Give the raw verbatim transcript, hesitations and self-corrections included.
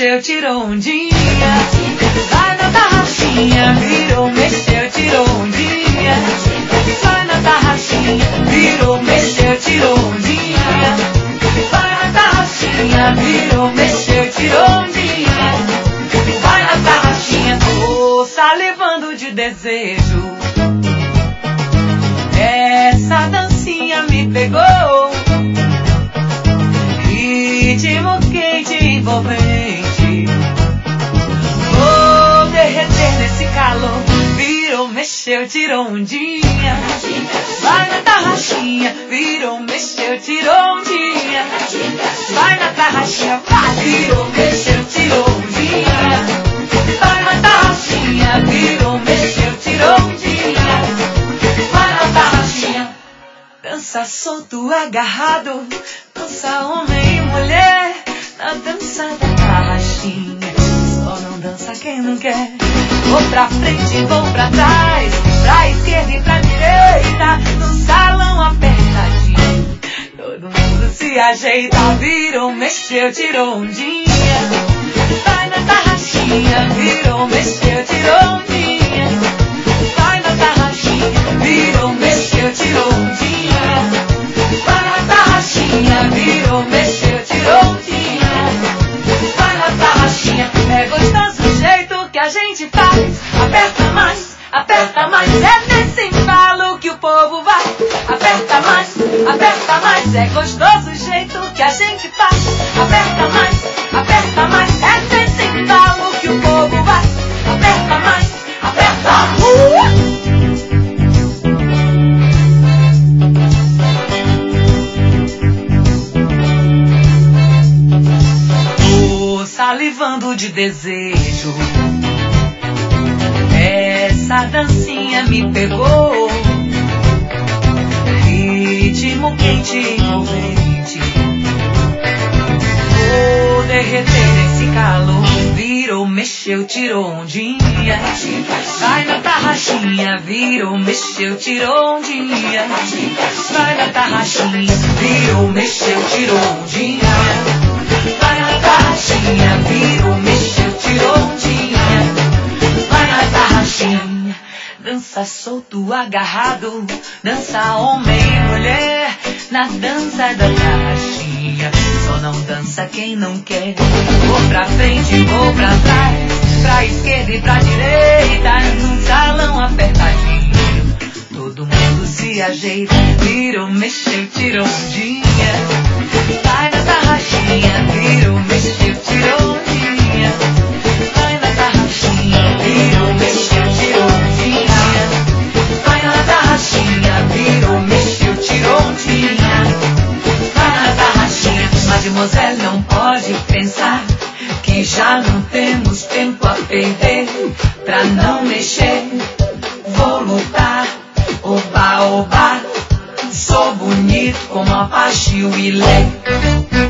mexeu, tirou ondinha. Vai na tarraxinha, virou, mexeu, tirou ondinha. Vai na tarraxinha, virou, mexeu, tirou ondinha. Vai na tarraxinha, virou, mexeu, tirou ondinha. Vai na tarraxinha, tô salivando de desejo. Essa dancinha me pegou, ritmo quente e envolvente. Vou derreter nesse calor. Virou, mexeu, tirou ondinha. Vai na tarraxinha, virou, mexeu, tirou ondinha. Vai na tarraxinha, vai. Virou, mexeu, tirou ondinha. Vai na tarraxinha, virou, mexeu, tirou ondinha. Vai na tarraxinha. Dança solto, agarrado. Dança homem e mulher. Na dança da tarraxinha. Só não dança quem não quer. Vou pra frente, vou pra trás. Pra esquerda e pra direita. No salão apertadinho. Todo mundo se ajeita. Virou, mexeu, tirou ondinha. Vai na tarraxinha. Virou, mexeu, tirou ondinha. Vai na tarraxinha. Virou, mexeu, tirou ondinha. Vai na tarraxinha. Virou, mexeu, tirou ondinha. Vai na tarraxinha. É gostoso o jeito que a gente faz. Aperta mais, aperta mais. É nesse embalo que o povo vai. Aperta mais, aperta mais. É gostoso o jeito que a gente faz. Aperta mais, aperta mais. É nesse embalo que o povo vai. Aperta mais, aperta mais. Tô salivando de desejo. Essa dancinha me pegou, ritmo quente e envolvente. Vou derreter nesse calor. Virou, mexeu, tirou ondinha. Vai na tarraxinha, virou, mexeu, tirou ondinha. Vai na tarraxinha, virou, mexeu, tirou ondinha. Vai na tarraxinha, virou, mexeu, tirou ondinha. Vai na tarraxinha, dança solto, agarrado. Dança homem e mulher. Na dança da tarraxinha. Só não dança quem não quer. Vou pra frente, vou pra trás. Pra esquerda e pra direita. Num salão apertadinho. Todo mundo se ajeita. Virou, mexeu, tirou ondinha. Vai na tarraxinha. Virou, mexeu, tirou ondinha. Vai na tarraxinha. Virou, mexeu, tirou ondinha. Vai na tarraxinha. Virou, mexeu, tirou ondinha. Vai na tarraxinha. Mademoiselle não pode pensar que já não temos tempo a perder. Pra não mexer, vou lutar. Oba, oba, sou bonito como Apache e o Ilê.